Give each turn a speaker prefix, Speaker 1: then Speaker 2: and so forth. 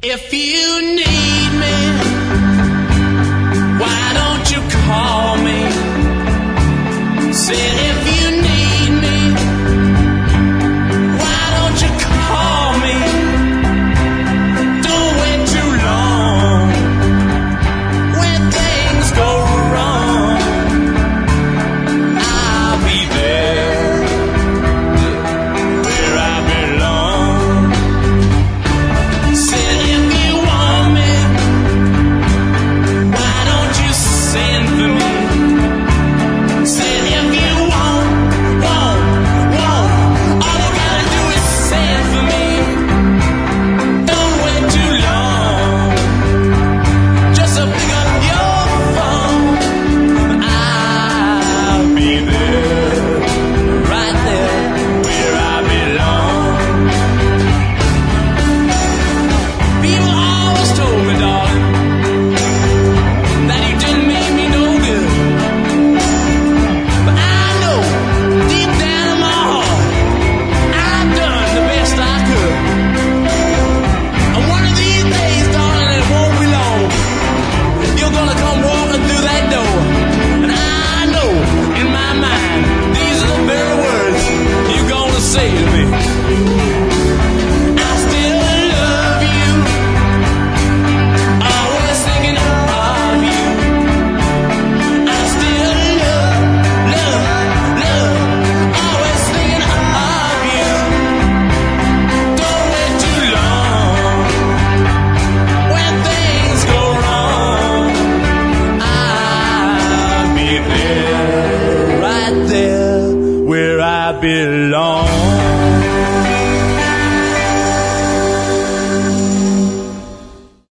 Speaker 1: If you need me, why don't you call me? Said if you need me, why don't you call me? Don't wait too long when things go wrong. I'll be there where I belong. Said if you want me, why don't you send for me? Said if you want, all you gotta do is send for me. Don't wait too long, just to pick up your phone. I'll be there, right there, where I belong. People always told me, darling, that you didn't mean me no good. But I know, deep down in my heart, I've done the best I could. And one of these days, darling, it won't be long, you're gonna come walking through that door. And I know, in my mind, these are the very words you're gonna say to me. I still love you, always thinking of you. I still love, always thinking of you. Don't wait too long when things go wrong. I'll be there, right there, where I belong.